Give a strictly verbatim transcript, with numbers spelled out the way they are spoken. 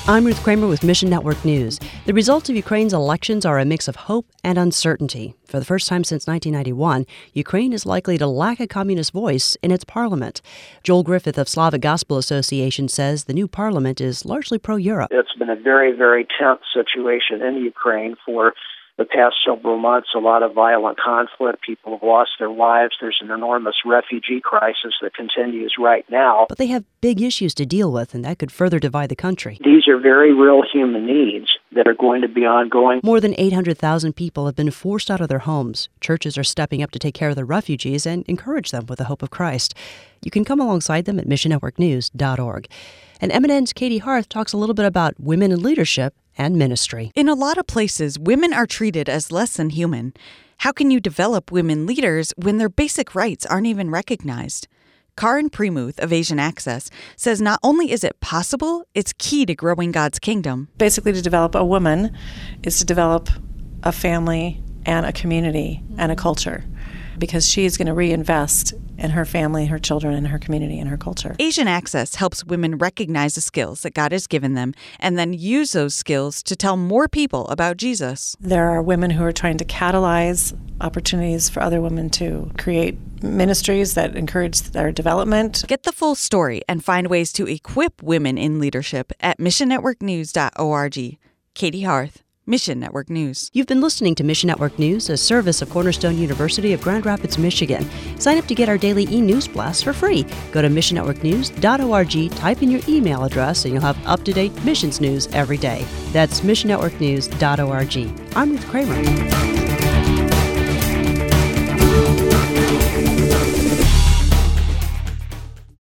I'm Ruth Kramer with Mission Network News. The results of Ukraine's elections are a mix of hope and uncertainty. For the first time since nineteen ninety-one, Ukraine is likely to lack a communist voice in its parliament. Joel Griffith of Slavic Gospel Association says the new parliament is largely pro-Europe. It's been a very, very tense situation in Ukraine for the past several months. A lot of violent conflict. People have lost their lives. There's an enormous refugee crisis that continues right now. But they have big issues to deal with, and that could further divide the country. These are very real human needs that are going to be ongoing. More than eight hundred thousand people have been forced out of their homes. Churches are stepping up to take care of the refugees and encourage them with the hope of Christ. You can come alongside them at mission network news dot org. And M N N's Katie Harth talks a little bit about women in leadership and ministry. In a lot of places, women are treated as less than human. How can you develop women leaders when their basic rights aren't even recognized? Karin Premuth of Asian Access says not only is it possible, it's key to growing God's kingdom. Basically, to develop a woman is to develop a family and a community and a culture, because she is going to reinvest in her family, her children, and her community and her culture. Asian Access helps women recognize the skills that God has given them and then use those skills to tell more people about Jesus. There are women who are trying to catalyze opportunities for other women to create ministries that encourage their development. Get the full story and find ways to equip women in leadership at mission network news dot org. Katie Harth, Mission Network News. You've been listening to Mission Network News, a service of Cornerstone University of Grand Rapids, Michigan. Sign up to get our daily e-news blast for free. Go to mission network news dot org, type in your email address, and you'll have up-to-date missions news every day. That's mission network news dot org. I'm Ruth Kramer.